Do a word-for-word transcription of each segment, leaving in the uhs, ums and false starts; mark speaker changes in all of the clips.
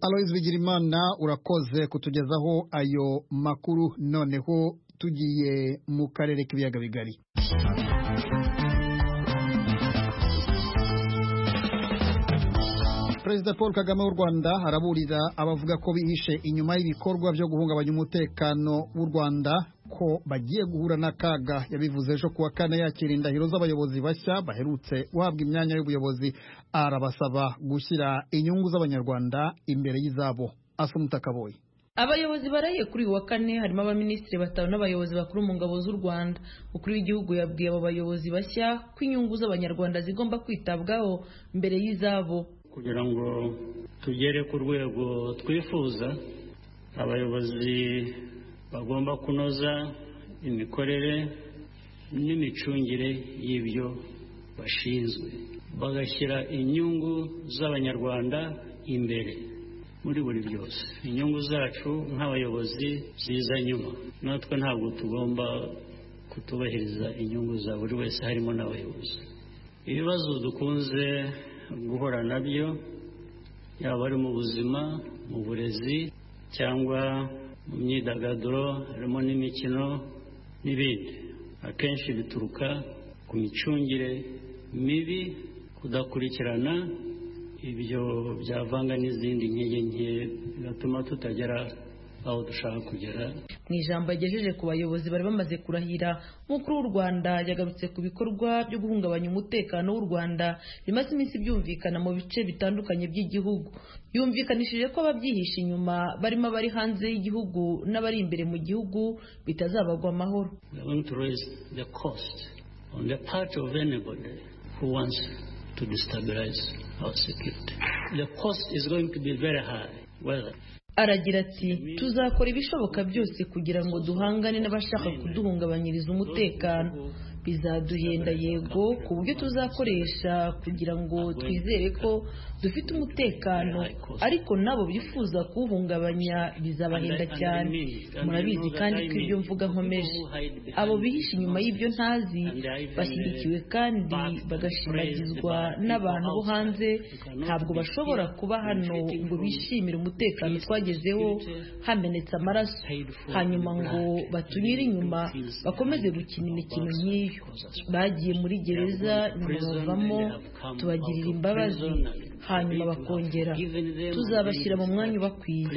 Speaker 1: Aloys Bigirimana urakoze kutugezaho ayo makuru. Noneho tugiye mu karere k'ibiyaga bigari. Perezida Paul Kagame w'u Rwanda araburira abavuga ko bihishe inyuma y'ibikorwa byo guhungabanya umutekano w'u Rwanda ko bagiye guhura n'akaga. Yabivuze ejo kuwa kane yakira indahiro z'abayobozi bashya baherutse guhabwa imyanya y'ubuyobozi. Arabasaba gushyira inyungu z'abanyarwanda imbere y'izabo. Asumta Kaboyi.
Speaker 2: Abayobozi baraye kuri wa kane harimo abaminisitiri batanu n'abayobozi bakuru mu ngabo z'u Rwanda. Ukuru w'igihugu yabwiye abo bayobozi bashya ko inyungu z'abanyarwanda zigomba kwitabwaho mbere y'izabo.
Speaker 3: Kugira ngo tugere ku rwego twifuza, abayobozi bagomba kunoza imikorere n'imicungire y'ibyo bashinzwe, bagashyira inyungu z'abanyarwanda imbere muri buri byose. Inyungu zacu nk'abayobozi ziza nyuma, natwe ntabwo tugomba kutubahiriza inyungu za buri wese harimo n'abayobozi. Ibibazo dukunze guhora nabyo, yaba ari mu buzima, mu burezi cyangwa mu myidagaduro, harimo n'imikino n'ibindi, akenshi bituruka ku micungire mibi, kudakurikirana ibyo byavanga n'izindi nkege nke bigatuma tutagera aho dushaka kugera.
Speaker 2: Mu ijambo yagejeje ku bayobozi bari bamaze kurahira, umukuru w'u Rwanda yagarutse ku bikorwa byo guhungabanya umutekano w'u Rwanda bimaze iminsi byumvikana mu bice bitandukanye by'igihugu. Yumvikanishije ko ababyihisha inyuma barimo abari hanze y'igihugu n'abari imbere mu gihugu bitazabagwa amahoro.
Speaker 3: We are going to raise the cost on the part of anybody who wants to destabilize our security. The cost is going to be very high. Whether
Speaker 2: Aragira ati tuzakora ibishoboka byose kugira ngo duhangane n'abashaka kuduhungabanyiriza umutekano. Bizaduhenda yego, ku buryo tuzakoresha kugira ngo twizere ko dufite umutekano, ariko nabo bifuza kuwuhungabanya bizabahenda cyane. Murabizi kandi ko ibyo mvuga nkomeje, abo bihisha inyuma y'ibyo ntazi bashyigikiwe kandi bagashimagizwa n'abantu bo hanze ntabwo bashobora kuba hano ngo bishimire umutekano twagezeho hamenetse amaraso, hanyuma ngo batunyire inyuma bakomeze gukina imikino nk'iyo. Bagiye muri gereza ntibavamo, tubagirira imbabazi hanyuma bakongera, tuzabashyira mu mwanya ubakwiye.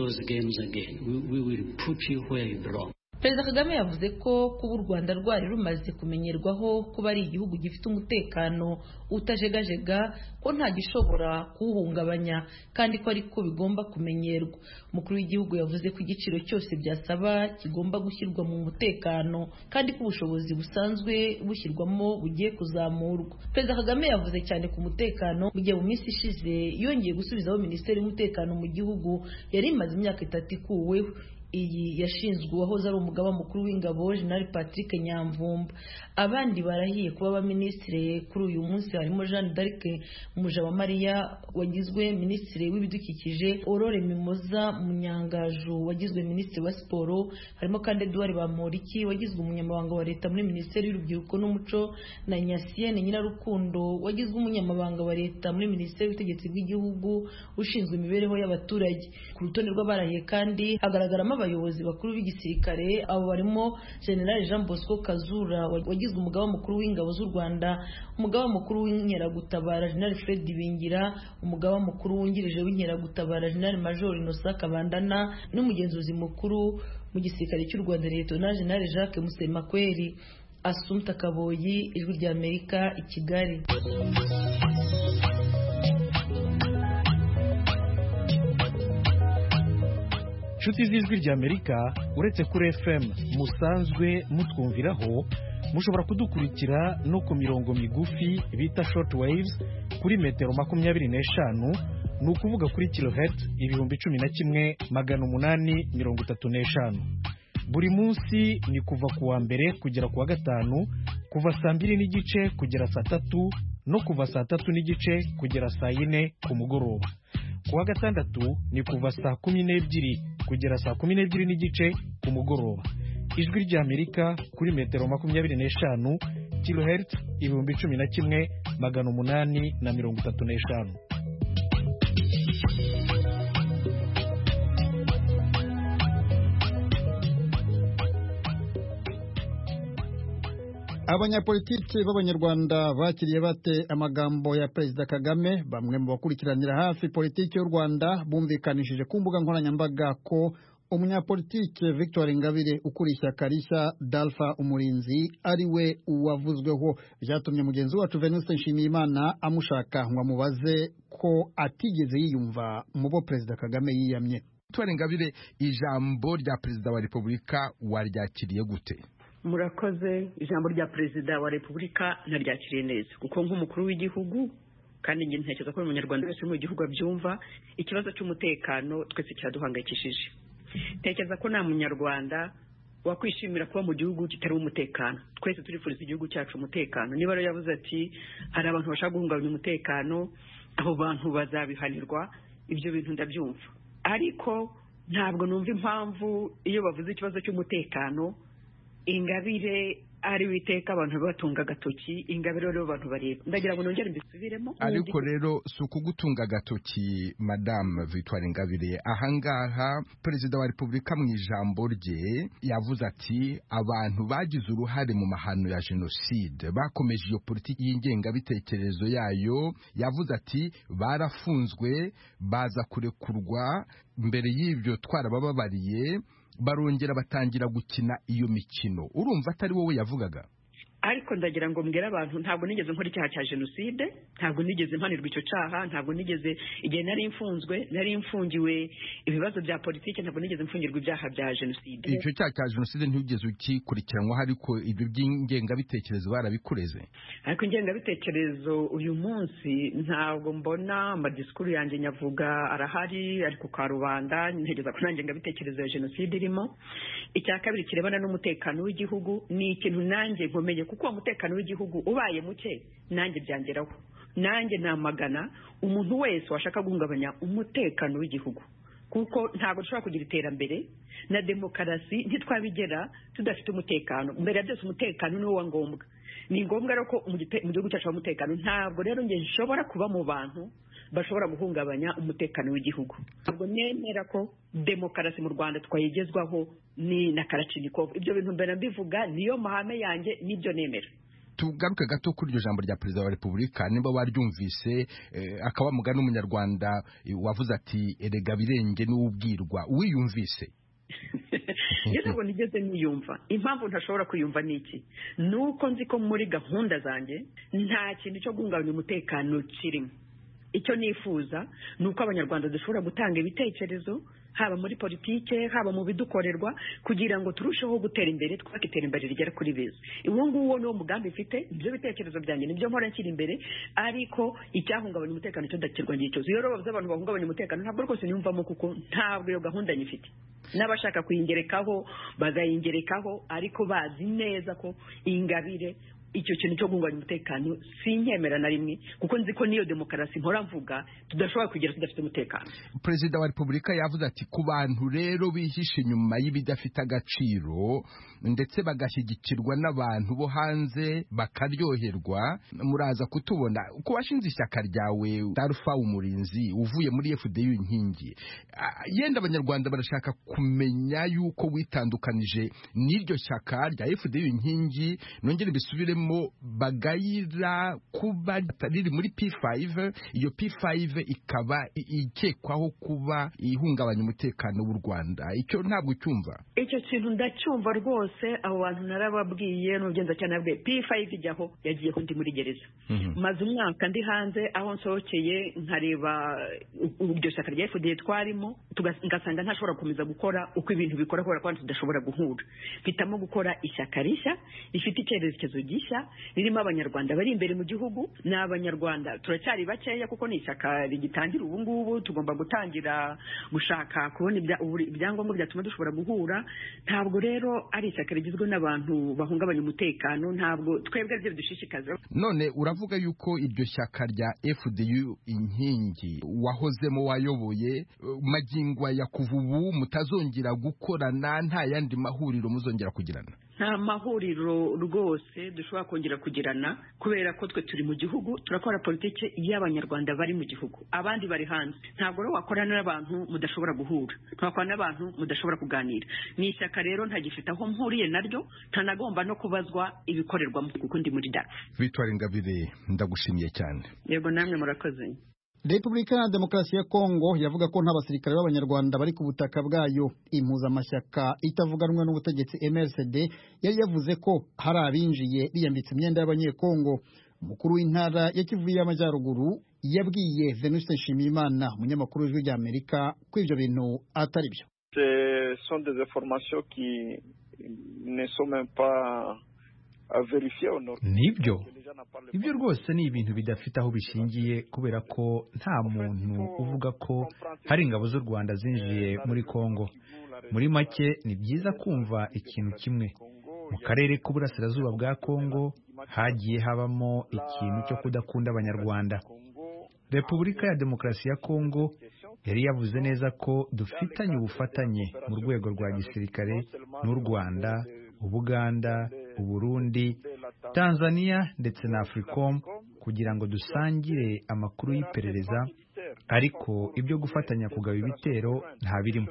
Speaker 2: Perezida Kagame yavuze ko kuba u Rwanda rwari rumaze kumenyerwaho kuba ari igihugu gifite umutekano utajegajega, ko nta gishobora kuwuhungabanya kandi ko ariko bigomba kumenyerwa. Umukuru w'igihugu yavuze ko igiciro cyose byasaba kigomba gushyirwa mu mutekano kandi ko ubushobozi busanzwe bushyirwamo bugiye kuzamurwa. Perezida Kagame yavuze cyane ku mutekano mu gihe mu minsi ishize yongeye gusubizaho Minisiteri y'Umutekano mu gihugu yari imaze imyaka itatu ikuweho. Iyi yashinzwe uwahoze ari umugaba mukuru w'ingabo General Patrick Nyamvumba. Abandi barahiye kuba abaminisitiri kuri uyu munsi harimo Jeanne d'Arc Mujawamariya wagizwe minisitiri w'ibidukikije, Aurore Mimoza Munyangaju wagizwe minisitiri wa siporo, harimo kandi Edouard Bamporiki wagizwe umunyamabanga wa leta muri Minisiteri y'Urubyiruko n'Umuco, na Nyasiene Nyirarukundo wagizwe umunyamabanga wa leta muri Minisiteri y'Ubutegetsi bw'Igihugu ushinzwe imibereho y'abaturage. Ku rutonde rw'abarahiye kandi hagaragaramo abayobozi bakuru b'igisirikare, abo barimo General Jean Bosco Kazura wagizwe umugaba mukuru w'ingabo z'u Rwanda, umugaba mukuru w'inkeragutabara General Fred Bingira, umugaba mukuru wungirije w'inkeragutabara General Major Innocent Kabandana n'umugenzuzi mukuru mu gisirikare cy'u Rwanda Lieutenant General Jacques Musemakweli. Asumta Kaboyi, Ijwi rya Amerika, i Kigali.
Speaker 4: Inshuti z'Ijwi rya Amerika, uretse kuri F M musanzwe mutwumviraho, mushobora kudukurikira no ku mirongo migufi bita short waves kuri metero makumyabiri n'eshanu, ni ukuvuga kuri kilohertz ibihumbi cumi na kimwe magana umunani mirongo itatu n'eshanu. Buri munsi ni kuva ku wa mbere kugera ku wa gatanu, kuva saa mbiri n'igice kugera saa tatu no kuva saa tatu n'igice kugera saa yine ku mugoroba. Ku wa gatandatu ni kuva saa kumi n'ebyiri kugera saa kumi n'ebyiri n'igice ku mugoroba. Ijwi rya Amerika kuri metero makumyabiri n'eshanu, kilohertz ibihumbi cumi na kimwe magana umunani na mirongo itatu n'eshanu.
Speaker 1: abanyapolitiki b'abanyarwanda bakiriye bate amagambo ya Perezida Kagame? Bamwe mu bakurikiranira hafi politiki y'u Rwanda bumvikanishije ku mbuga nkoranyambaga ko umunyapolitike Victoire Ingabire ukuriye ishyaka rishya Dalpha Umurinzi ari we uwavuzweho. Byatumye mugenzi wacu Venuste Nshimiyimana amushaka ngo amubaze ko atigeze yiyumva mu bo Perezida Kagame yiyamye.
Speaker 5: Victoire Ingabire, ijambo rya Perezida wa Repubulika waryakiriye gute?
Speaker 6: Murakoze. Ijambo rya Perezida wa Repubulika naryakiriye neza kuko nk'umukuru w'igihugu kandi nge ntekereza ko umunyarwanda wese mu gihugu abyumva ikibazo cy'umutekano twese cyaduhangayikishije. Ntekereza ko nta munyarwanda wakwishimira kuba mu gihugu kitari umutekano. Twese turifuriza igihugu cyacu umutekano. Niba rero yavuze ati hari abantu bashaka guhungabanya umutekano, abo bantu bazabihanirwa, ibyo bintu ndabyumva. Ariko ntabwo numva impamvu iyo bavuze ikibazo cy'umutekano Ingabire ari witeka abantu batunga agatoki. Ingabire rero abantu bareba. Ndagira ngo nongere mbisubiremo.
Speaker 5: Ariko rero suko gutunga agatoki Madame Victoire Ingabire, ahangaha Perezida wa Repubulika mu ijambo rye yavuze ati abantu bagize uruhare mu mahano ya Jenoside bakomeje iyo politiki y'ingengabitekerezo yayo. Yavuze ati barafunzwe baza kurekurwa, mbere y'ibyo twarabababariye, barongera batangira gukina iyo mikino. Urumva atari wowe yavugaga?
Speaker 6: Ariko ndagira ngo mbwira abantu ntabwo nigeze nkora icyaha cya Jenoside, ntabwo nigeze mpanirwa icyo cyaha, ntabwo nigeze igihe nari mfunzwe nari mfungiwe ibibazo bya politiki, ntabwo nigeze mfungirwa ibyaha bya Jenoside.
Speaker 5: Icyo cyaha cya Jenoside ntugeze ukikurikiranwa, ariko ibyo by'ingengabitekerezo barabikureze?
Speaker 6: Ariko ingengabitekerezo uyu munsi ntabwo mbona amadisikuru yanjye nyavuga arahari, ariko ka rubanda ntegeza ko nta ngengabitekerezo ya Jenoside irimo. Icya kabiri kirebana n'umutekano w'igihugu ni ikintu nanjye nkomenye, kuko umutekano w'igihugu ubaye muke nanjye byangeraho. Nanjye namagana umuntu wese washaka guhungabanya umutekano w'igihugu, kuko ntabwo dushobora kugira iterambere na demokarasi ntitwabigera tudafite umutekano. Mbere ya byose umutekano ni wo ngombwa. Ni ngombwa rero ko mu gihugu cyacu umutekano. Ntabwo rero nge nshobora kuba mu bantu bashobora guhungabanya umutekano w'igihugu. Ntabwo nemera ko demokarasi mu Rwanda twayigezwaho ni na Kalashnikov. Ibyo bintu mbere mbivuga niyo mahame yanjye, nibyo nemera.
Speaker 5: Tugaruke gato kuri iryo jambo rya Perezida wa Repubulika, niba waryumvise eh, akaba mugana umunyarwanda wavuze ati erega birenge n'ubwirwa, wiyumvise?
Speaker 6: Ntabwo nigeze niyumva. Impamvu ntashobora kwiyumva niki? Nuko nzi ko muri gahunda zanjye nta kintu cyo guhungabanya umutekano kirimo. Icyo nifuza ni uko abanyarwanda dushobora gutanga ibitekerezo, haba muri politike, haba mu bidukorerwa, kugira ngo turusheho gutera imbere, twubake iterambere rigera kuri beza. Uwo nguwo ni wo mugambi mfite, ibyo bitekerezo byanjye nibyo mpora nshyira imbere, ariko icyahungabanya umutekano cyo ndakirwa ngicyozo. Iyo rero bavuze abantu bahungabanya umutekano ntabwo rwose niyumvamo, kuko ntabwo iyo gahunda nyifite. N'abashaka kuyingerekaho bazayingerekaho, ariko bazi neza ko Ingabire icyo kintu cyo guhungabanya umutekano sinkemera na rimwe, kuko nzi ko niyo demokarasi mpora mvuga tudashobora kugera tudafite umutekano.
Speaker 5: Perezida wa Repubulika yavuze ati ku bantu rero bihishe inyuma y'ibidafite agaciro ndetse bagashyigikirwa n'abantu bo hanze bakaryoherwa, muraza kutubona uko washinze ishyaka ryawe Dalpha Umurinzi uvuye muri F D U inkingi. Yenda abanyarwanda barashaka kumenya yuko witandukanije n'iryo shyaka rya F D U inkingi. Nongere bisubiremo, bagayira kuba riri muri P five, iyo P five ikaba ikekwaho kuba ihungabanya umutekano w'u Rwanda. Icyo ntabwo cyumva?
Speaker 6: Icyo kintu ndacyumva rwose. Abo bantu narababwiye n'ugenza cyane abwe P five ijyaho yagiye ko ndi muri gereza. Mm-hmm. Maze umwaka ndi hanze, aho nsohokeye nkareba iryo shyaka rya F D U twarimo, tugasanga ntashobora gukomeza gukora uko ibintu bikora, kubera ko tudashobora guhura. Mpitamo gukora ishyaka rishya rifite icyerekezo gishya, ririmo abanyarwanda bari imbere mu gihugu. N'abanyarwanda turacyari bakeya, kuko ni ishyaka rigitangira ubu ngubu. Tugomba gutangira gushaka kubona ibyangombwa byatuma dushobora guhura. Ntabwo rero ari ishyaka rigizwe n'abantu bahungabanya umutekano, ntabwo twebwe byo dushishikaza.
Speaker 5: None uravuga yuko iryo shyaka rya F D U inkingi wahozemo, wayoboye, magingwa ya kuva ubu mutazongera gukorana, nta yandi mahuriro muzongera kugirana?
Speaker 6: nta mahuriro rwose dushobora kongera kugirana kubera ko twe turi mu gihugu turakora politiki y'abanyarwanda bari mu gihugu abandi bari hanze ntabwo rero wakorana n'abantu mudashobora guhura ntakorana n'abantu mudashobora kuganira ni ishyaka rero ntagifite aho mpuriye naryo ntanagomba no kubazwa ibikorerwamo kuko ndi muri dafu.
Speaker 5: Victoire Ingabire ndagushimiye cyane.
Speaker 6: Yego namwe murakoze.
Speaker 1: Repubulika ya Demokarasi ya Kongo yavuga ko nta basirikare b'abanyarwanda bari ku butaka bwayo. Impuzamashyaka itavuga rumwe n'ubutegetsi M R C D yari yavuze ko hari abinjiye biyambitse imyenda y'abanyekongo. Umukuru w'intara ya Kivu y'Amajyaruguru yabwiye Venuste Nshimiyimana umunyamakuru w'Ijwi ry'Amerika ko ibyo bintu atari byo.
Speaker 7: Ce sont des informations qui ne sont même pas vérifiées au nord.
Speaker 8: Nibyo ibyo rwose ni ibintu bidafite aho bishingiye kubera ko nta muntu uvuga ko hari ingabo z'u Rwanda zinjiye muri Kongo. Muri make ni byiza kumva ikintu kimwe. Mu karere k'uburasirazuba bwa Kongo hagiye habamo ikintu cyo kudakunda abanyarwanda. Repubulika ya Demokarasi ya Kongo yari yavuze neza ko dufitanye ubufatanye mu rwego rwa gisirikare n'u Rwanda, Ubuganda, Uburundi, Tanzania ndetse na Africom kugira ngo dusangire amakuru y'iperereza, ariko ibyo gufatanya kugaba ibitero nta birimo.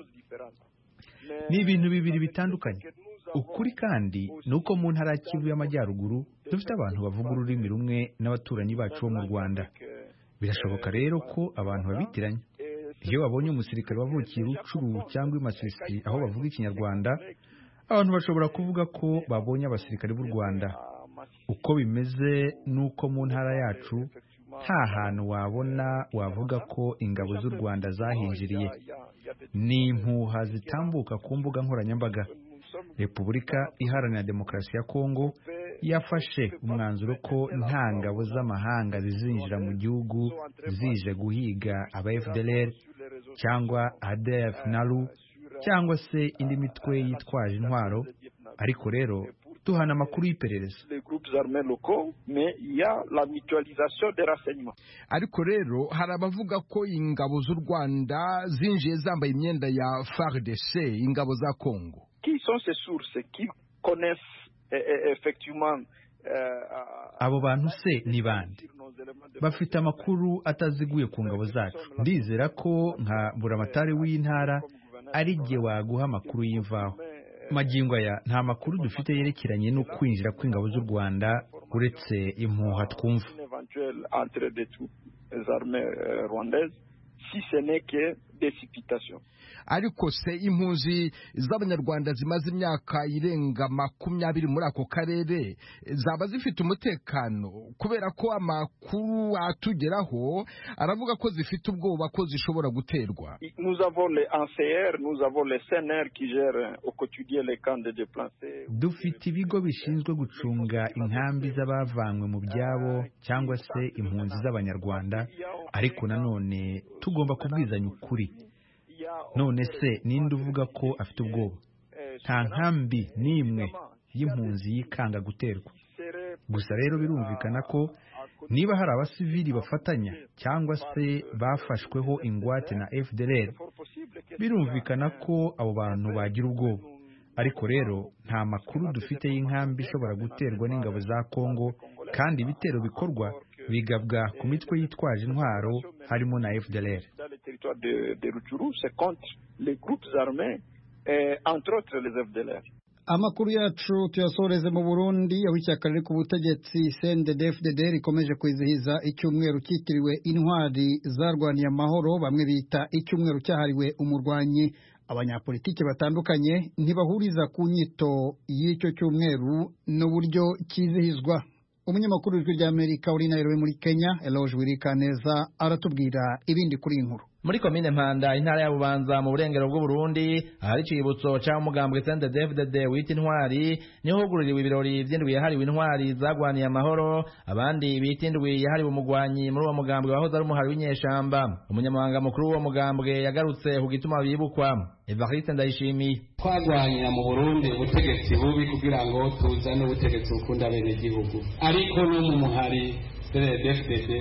Speaker 8: Ni ibintu bibiri bitandukanye. Ukuri kandi ni uko mu ntara ya Kivu y'Amajyaruguru dufite abantu bavuga ururimi rumwe n'abaturanyi bacu bo mu Rwanda. Birashoboka rero ko abantu babitiranya. Iyo babonye umusirikare wavukiye Rucuru cyangwa i Masisi aho bavuga Ikinyarwanda, abantu bashobora kuvuga ko babonye abasirikare b'u Rwanda. Uko bimeze nuko mu ntara yacu nta hantu wabona wavuga ko ingabo z'u Rwanda zahinjiriye. Ni impuha zitambuka ku mbuga nkoranyambaga. Repubulika Iharanira Demokarasi ya Kongo yafashe umwanzuro ko nta ngabo z'amahanga zizinjira mu gihugu zije guhiga aba F D L R cyangwa A D F Nalu cyangwa se indi mitwe yitwaje intwaro, ariko rero tuhana amakuru y'iperereza.
Speaker 5: Ariko rero hari abavuga ko ingabo z'u Rwanda zinjiye zambaye imyenda ya F A R D C, ingabo za Kongo.
Speaker 7: Qui sont ces sources qui connaissent effectivement
Speaker 8: abo bantu se ni bande? Bafite amakuru ataziguye ku ngabo zacu. Ndizera ko nka buramatari w'intara ari jye waguha amakuru y'imvaho. Magingo aya nta makuru dufite yerekeranye no kwinjira kw'ingabo z'u Rwanda uretse impuha twumva.
Speaker 7: Si ce n'est que des supputations.
Speaker 5: Ariko se impunzi z'abanyarwanda zimaze imyaka irenga makumyabiri muri ako karere zaba zifite umutekano? Kubera ko amakuru atugeraho aravuga ko zifite ubwoba ko zishobora guterwa.
Speaker 7: Nous avons les A N C R, nous avons les C N R qui gèrent au quotidien les camps de déplacés.
Speaker 8: Dufite ibigo bishinzwe gucunga inkambi z'abavanywe mu byabo cyangwa se impunzi z'abanyarwanda, ariko nanone tugomba kubwizanya ukuri. None se ninde uvuga ko afite ubwoba? Nta nkambi n'imwe y'impunzi yikanga guterwa. Gusa rero birumvikana ko niba hari abasivili bafatanya cyangwa se bafashweho ingwate na F D L R, birumvikana ko abo bantu bagira ubwoba. Ariko rero nta makuru dufite y'inkambi ishobora guterwa n'ingabo za Kongo, kandi ibitero bikorwa bigabwa ku mitwe yitwaje intwaro harimo na F D L R.
Speaker 1: Amakuru yacu tuyasoreze mu Burundi, aho ishyaka riri ku butegetsi C N D D F D D rikomeje kwizihiza icyumweru cyitiriwe intwari zarwaniye amahoro, bamwe bita icyumweru cyahariwe umurwanyi. Abanyapolitiki batandukanye ntibahuriza ku nyito y'icyo cyumweru n'uburyo kizihizwa. Umunyamakuru w'Ijwi ry'Amerika uri Nairobi muri Kenya, Eloge Wirikaneza, aratubwira ibindi kuri inkuru.
Speaker 9: Muri komine Mpanda intara ya Bubanza mu burengero bw'u Burundi ahari icibutso cya umugambwe C N D D F D D wita intwari, niho hugururiwe ibirori by'indwi yahariwe intwari zagwaniye amahoro, abandi bita indwi yahariwe umugwanyi muri uwo mugambwe wahoze ari umuhari w'inyeshamba. Umunyamabanga mukuru w'uwo mugambwe yagarutse ku gituma bibukwa. Evariste Ndayishimiye:
Speaker 10: twagwanyira mu Burundi ubutegetsi bubi kugira ngo tuzane ubutegetsi bukunda bene gihugu, ariko no mu muhari C N D D F D D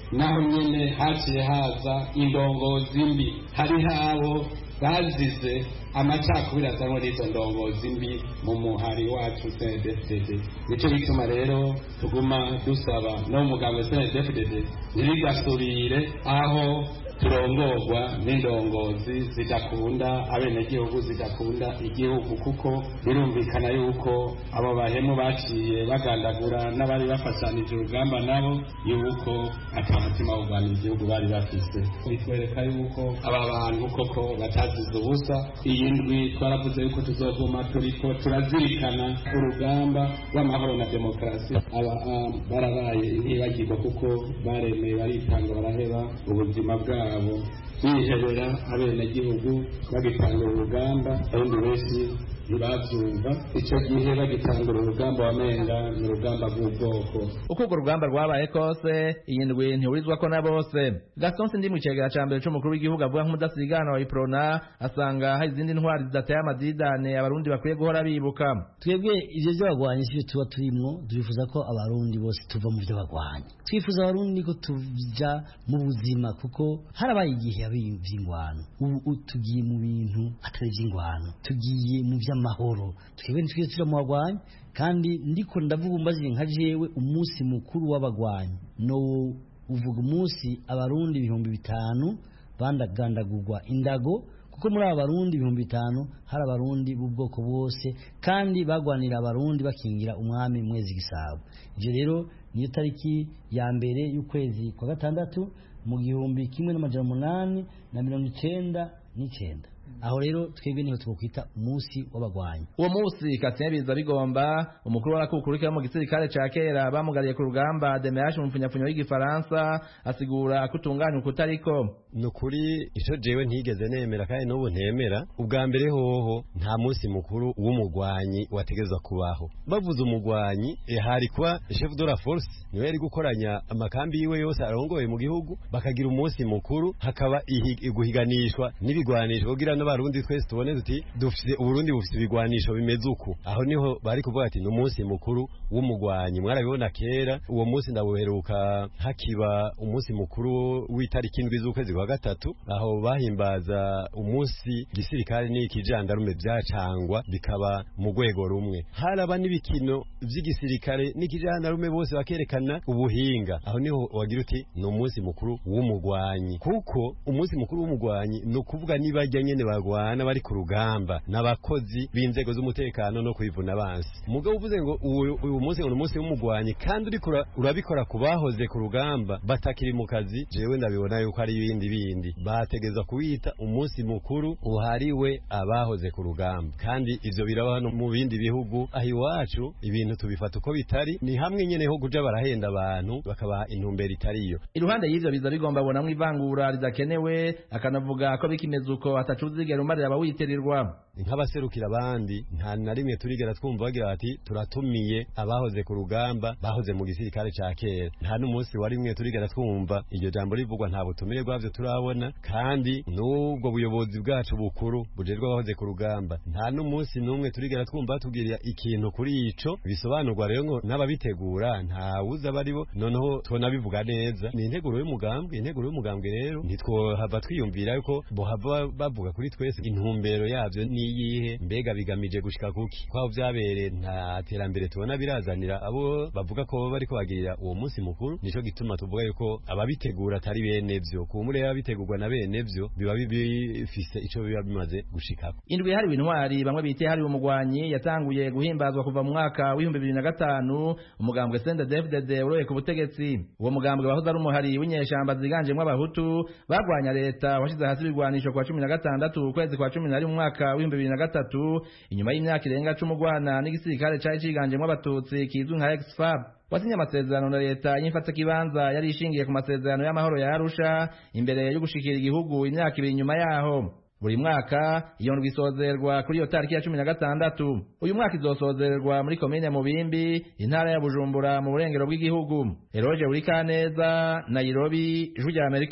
Speaker 10: naho nyene haciye haza indongozi mbi hari habo bazize amacakubiri azanwa n'izo ndongozi mbi mu muhari wacu C N D D F D D. Nico bituma rero tuguma dusaba no muganga C N D D F D D ntirigasubire aho turongorwa n'indongozi zidakunda abenegihugu zidakunda igihugu, kuko birumvikana yuko abo bahemu baciye bagandagura n'abari bafatanije urugamba nabo yuko atamutima wo kurwanira igihugu bari bafise. Bitwereka yuko aba bantu koko batazize ubusa. Iyi ndwi twaravuze yuko tuzoguma turiko turazirikana urugamba rw'amahoro na demokarasi. Aba barabaye ntibagirwa kuko baremeye baritanga baraheba ubuzima bwabo abo bihebera abenegihugu bagitangura urugamba, abundi benshi ntibavyumva. Ico gihe bagitangura urugamba wamenga ni urugamba rw'ubwoko.
Speaker 9: Uko urwo rugamba rwabaye kose iyi ndwi ntihurizwako na bose. Gaston Sindi mu cegera ca mbere c'umukuru w'igihugu avuga nk'umudasigana wa Iprona asanga hari izindi ntwari zidateye amadidane abarundi bakwiye guhora bibuka.
Speaker 11: Twebwe ivyo vy'abagwanyi sivyo tuba turimwo, turifuza ko abarundi bose tuva mu vy'abagwanyi. Twifuza abarundi ko tuja mu buzima, kuko harabaye igihe y'ingwano. Ubu tugiye mu bintu atari vy'ingwano, tugiye mu vy'amahoro. Twebwe ntitwiye tuja mu bagwanyi, kandi ndiko ndavuga umbaziye nka jewe umunsi mukuru w'abagwanyi no uvuga umunsi abarundi ibihumbi bitanu bandagandagurwa indago, kuko muri aba barundi ibihumbi bitanu hari abarundi b'ubwoko bwose kandi bagwanira abarundi bakingira umwami Mwezi Gisabo. Ivyo rero niyo tariki ya mbere y'ukwezi kwa gatandatu mu gihumbi kimwe n'amajana umunani na mirongo icenda n'icenda. Aho rero twebwe niho twokwita umunsi w'abagwanyi.
Speaker 9: Uwo munsi Katien biza bigomba umukuru w'arakukurika mu gisirikare ca kera bamugariye ku rugamba Demeash mu mfunyafunyo y'igifaransa asigura kutunganya ukutariko.
Speaker 12: Nukuri ico jewe ntigeze nemera kandi n'ubu ntemera. Ubwa mbere hoho nta munsi mukuru w'umugwanyi wategezwa kubaho. Bavuze umugwanyi e hari kwa chef de la force niwe yari gukoranya amakambi yiwe yose arongoye mu gihugu bakagira umunsi mukuru, hakaba guhiganishwa n'ibigwanisho kugira n'abarundi twese tubone tuti dufise Uburundi bufise ibigwanisho bimeze uko. Aho niho bari kuvuga ati n'umunsi mukuru w'umugwanyi. Mwarabibona kera uwo munsi ndabuheruka hakiba umunsi mukuru w'itariki indwi z'ukwezi kwa gatatu, aho bahimbaza umunsi gisirikare n'ikijandarume byacangwa bikaba mu rwego rumwe. Haraba n'ibikino vy'igisirikare n'ikijandarume bose bakerekana ubuhinga. Aho niho wagira uti n'umunsi mukuru w'umugwanyi, kuko umunsi mukuru w'umugwanyi no kuvuga nibajya nyene bagwana bari ku rugamba n'abakozi b'inzego z'umutekano no kwivuna abansi. Mugabo uvuze ngo uyu munsi ngo umunsi w'umugwanyi kandi urikora urabikora kubahoze ku rugamba batakiri mu kazi, jewe ndabibona yuko ari ibindi bindi bategeza kuwita umunsi mukuru uhariwe abahoze ku rugamba. Kandi ivyo birabaho no mu bindi bihugu. Aho iwacu ibintu tubifata uko bitari, ni hamwe nyene ho kuja barahenda abantu bakabaha intumbero itariyo.
Speaker 9: Iruhande y'ivyo biza bigomba bonamwe ivangura ridakenewe, akanavuga ko bikimeze uko atacuzigera umarira abawiterirwa.
Speaker 12: Nk'abaserukira abandi nta na rimwe turigera twumva bagira bati turatumiye abahoze ku rugamba bahoze mu gisirikare ca kera. Nta n'umunsi wari mwe turigera twumva iryo jambo rivugwa, nta butumire bwavyo turabona. Kandi n'ubwo buyobozi bwacu bukuru bujerwa bahoze ku rugamba nta n'umunsi n'umwe turigera twumva tugirira ikintu kuri ico. Bisobanurwa rero ngo n'ababitegura nta wuza baribo, noneho tubona bivuga neza. Ni integuro y'umugambwe, integuro y'umugambwe rero ntitwohava twiyumvira yuko bohava bavuga kuri twese intumbero yavyo niyihe, mbega bigamije gushika kuki. Kwaho vyabereye nta terambere tubona birazanira abo bavuga ko bari ko bagirira uwo munsi mukuru. Nico gituma tuvuga yuko ababitegura atari bene vyo, kumure yabitegurwa na bene vyo biba bifise ico biba bimaze gushikako.
Speaker 9: Indwi hari intwari bamwe bite hari umugwanyi yatanguye guhimbazwa kuva mu mwaka w'ibihumbi bibiri na gatanu. Umugambwe C N D D F D D uroye ku butegetsi. Uwo mugambwe wahoze ari umuhari w'inyeshamba ziganjemwe abahutu bagwanya leta washize hasi ibigwanisho kwa cumi na gatandatu ukwezi kwa cumi na rimwe mwaka w'ibihumbi bibiri na gatatu, inyuma y'imyaka irenga cumi gwana n'igisirikare cari ciganjemwe abatutsi kizwi nka Ex-F A B. Wasinye amasezerano na leta y'imfata kibanza yari ishingiye ku masezerano y'amahoro ya Arusha imbere yo gushikira igihugu imyaka ibiri nyuma yaho. Buri mwaka iyo ndwi isozerwa kuri iyo tariki ya cumi na gatandatu. Uyu mwaka izosozerwa muri komine Mubimbi, intara ya Bujumbura mu burengero bw'igihugu. Eroje Urikaneza, Nairobi, Ijwi rya Amerika.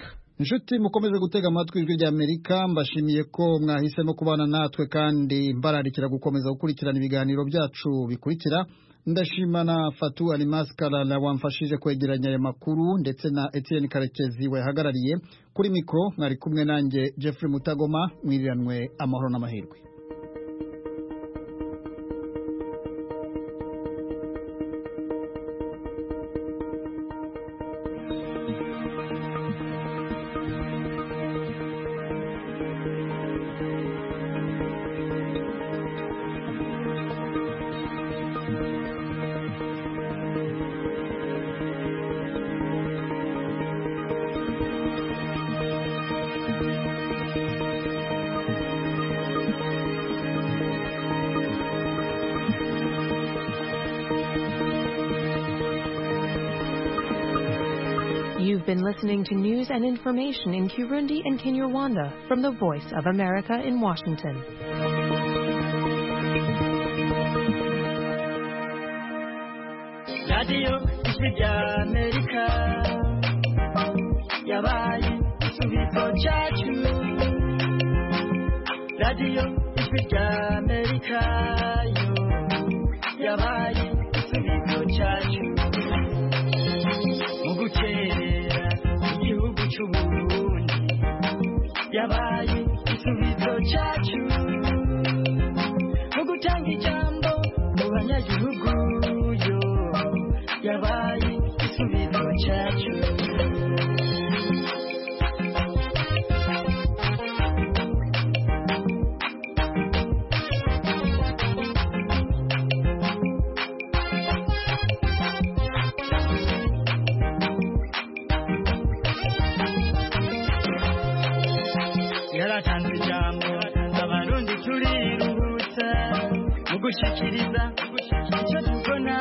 Speaker 1: inshuti mukomeze gutega amatwi ijwi rya Amerika mbashimiye ko mwahisemo kubana natwe kandi mbararikira gukomeza gukurikirana ibiganiro byacu bikurikira. Ndashimana Fatu Alimas Kalala wamfashije kwegeranya aya makuru ndetse na Etienne Karekezi wayahagarariye. Kuri mikro mwari kumwe nanjye Jeffrey Mutagoma. Mwiriranwe amahoro n'amahirwe.
Speaker 13: You've been listening to news and information in Kirundi and Kinyarwanda from the Voice of America in Washington.
Speaker 14: Radio Ijwi America yabaye igisubizo cyacu. Radio Ijwi America yo yabaye igisubizo cyacu. Mugukerera igihugu cy'Uburundi yabaye igisubizo cyacu. Mugutanga ijambo mu banyagihugu yo yabaye igisubizo cyacu. Yaratanze ijambo abarundi turiruhutsa mu gushikiriza icyo tubona.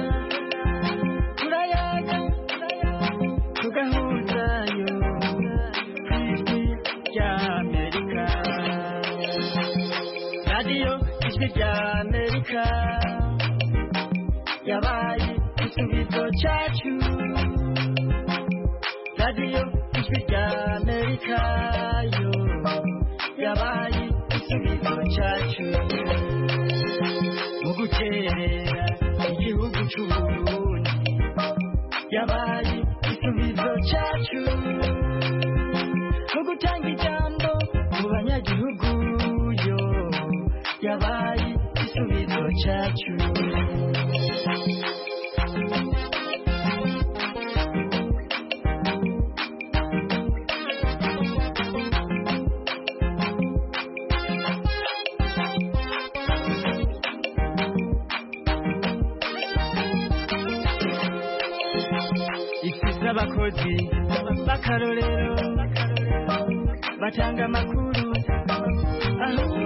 Speaker 14: Turayaga tugahuzayo kw'ijwi rya Amerika. Radio Ijwi rya Amerika yabaye igisubizo cyacu. Radio Ijwi rya Amerika yo yabaye igisubizo cyacu. Mugukerera igihugu cy'Uburundi yabaye igisubizo cyacu. Mugutanga ijambo mu banyagihugu yo yabaye igisubizo cyacu. Abakozi bakarorero batanga amakuru aho